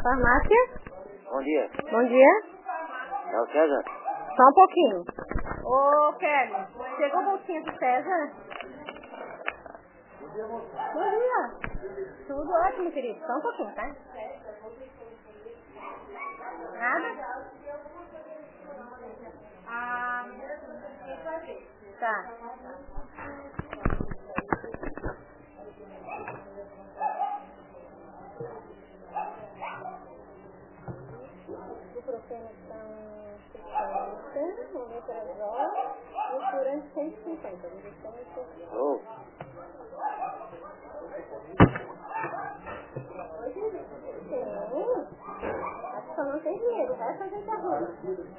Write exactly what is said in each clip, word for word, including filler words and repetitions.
Farmácia? Bom dia. Bom dia. É o César? Só um pouquinho. Ô, Kelly, chegou a bolsinha do César? Bom dia. Tudo ótimo, querido. Só um pouquinho, tá? Nada? Ah, tá. O profeno são sessenta, o metrazol e o curante cento e cinquenta. Oh. Sim. Acho que só não tem dinheiro, o resto a gente arruma.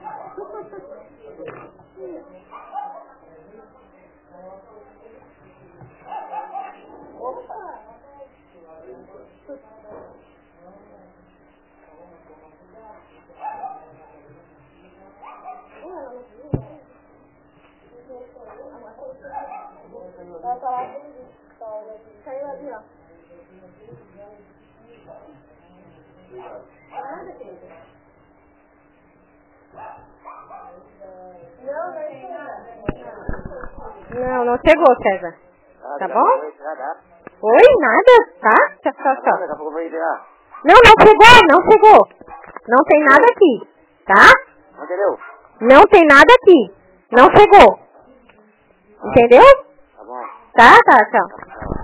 Opa! Vai falar que saiu ali, ó. Nada, querida. Não, não tem nada. Não, não chegou, César. Ah, Tá daqui a bom? pouco vai tirar, tá? Oi, nada, tá? Tchau, tchau, Tá bom, tchau. daqui a pouco vai tirar. Não, não chegou, não chegou. Não tem nada aqui, tá? Não entendeu? Não tem nada aqui. Não chegou. Entendeu? Tá bom. Tá, tá, tchau. Tá bom.